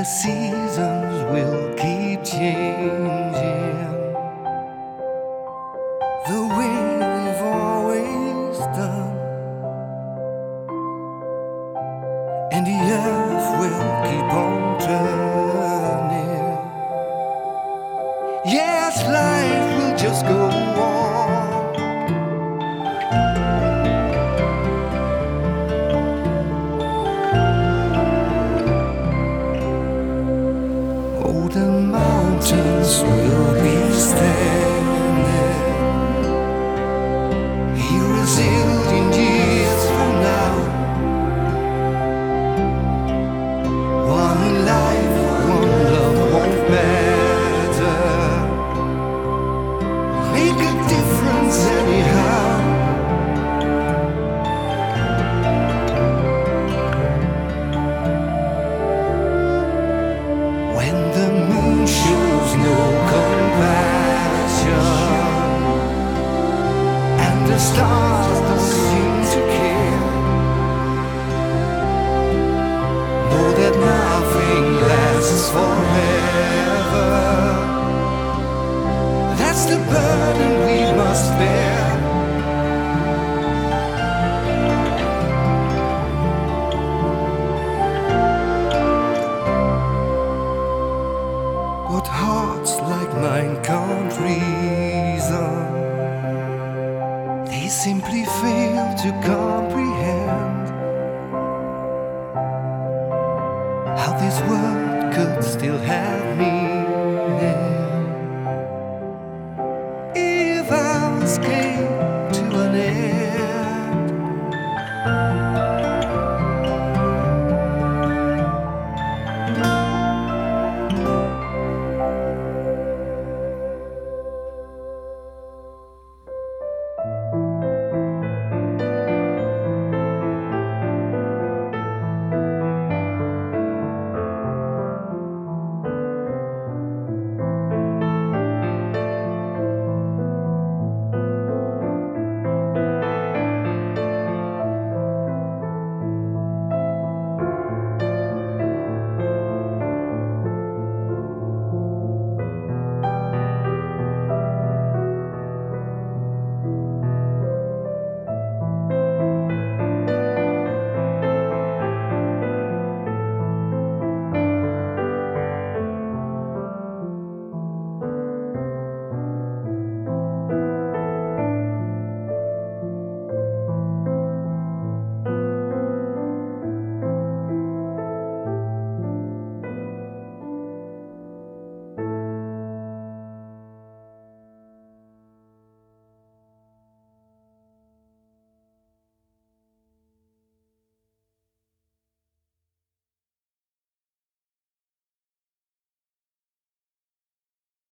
the seasons will keep changing the way they've always done, and the earth will keep on turning. Yes, life will just go on. Oh, the mountains will be standing here a zillion years from now. One life, one love won't matter. Make a difference anyhow. When the moon shows no compassion and the stars don't seem to care, know that nothing lasts forever. That's the burden we must bear. But hearts like mine can't reason. They simply fail to comprehend how this world could still have me.